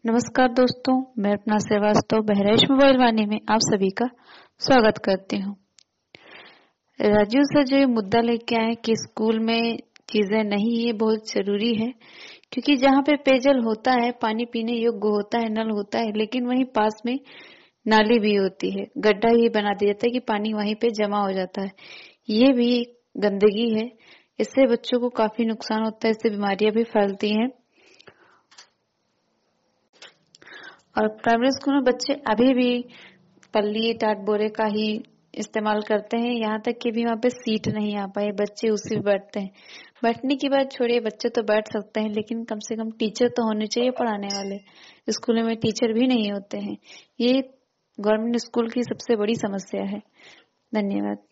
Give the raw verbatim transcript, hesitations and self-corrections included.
नमस्कार दोस्तों, मैं अपना श्रीवास्तव बहराइच मोबाइल वाणी में आप सभी का स्वागत करती हूँ। राजू सर जो ये मुद्दा लेके आए कि स्कूल में चीजें नहीं, ये बहुत जरूरी है क्योंकि जहाँ पे पेयजल होता है, पानी पीने योग्य होता है, नल होता है, लेकिन वहीं पास में नाली भी होती है, गड्ढा ये बना दिया जाता है कि पानी वहीं पे जमा हो जाता है। ये भी गंदगी है, इससे बच्चों को काफी नुकसान होता है, इससे बीमारियां भी फैलती हैं। और प्राइमरी स्कूल में बच्चे अभी भी पल्ली टाट बोरे का ही इस्तेमाल करते हैं, यहाँ तक कि भी वहाँ पे सीट नहीं आ पाए, बच्चे उसी पे बैठते हैं। बैठने की बात छोड़िए, बच्चे तो बैठ सकते हैं, लेकिन कम से कम टीचर तो होने चाहिए पढ़ाने वाले। स्कूलों में टीचर भी नहीं होते हैं। ये गवर्नमेंट स्कूल की सबसे बड़ी समस्या है। धन्यवाद।